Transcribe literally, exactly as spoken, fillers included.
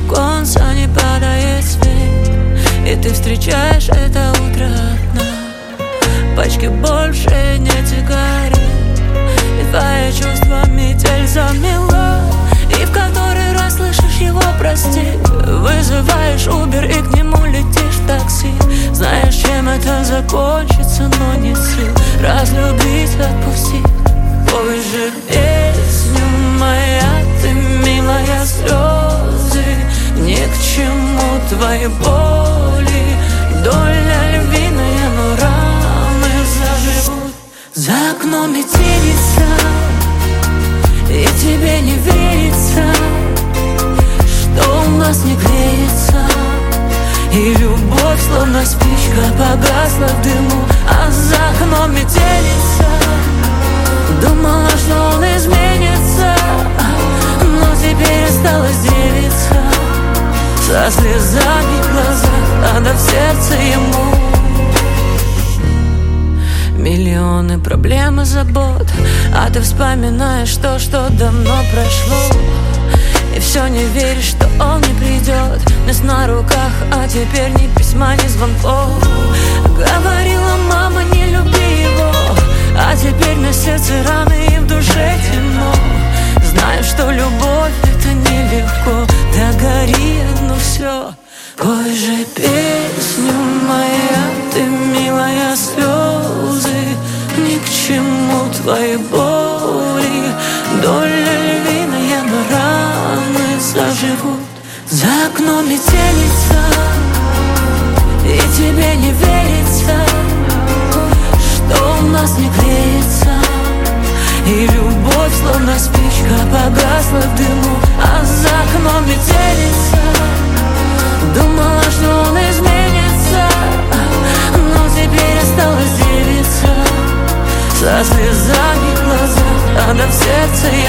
оконца не падает свет, и ты встречаешь это утро одна. Пачки больше нет сигарет, и твои чувства метель замела. И в который раз слышишь его прости, вызываешь Убер и к нему летишь в такси. Знаешь, чем это закончится, но нет сил разлюбить, отпустить. Пой же песню моя, ты милая, слезы ни к чему твои боли. Доля львиная, но раны заживут. За окном метелица, и тебе не верится, что у нас не клеится. И любовь, словно спичка, погасла в дыму. А за окном метелица, думала, что он изменится, но теперь осталась девица со слезами в глазах, а да в сердце ему миллионы проблем и забот. А ты вспоминаешь то, что давно прошло, и все не веришь, что он не придет. Нес на руках, а теперь ни письма, ни звонков. Говорила мама, не люби его, а теперь на сердце раны и в душе темно. Знаю, что любовь это нелегко, да гори, ну все. Пой же песню моя, ты милая, слезы ни к чему твои боли. Доля львиная, но раны заживут. За окном метелица, и тебе не верится, что у нас не клеится. И любовь, словно спичка, погасла в дыму. А за окном метелица, думала, что он изменится, но теперь осталась девица со слезами в глазах, а да в сердце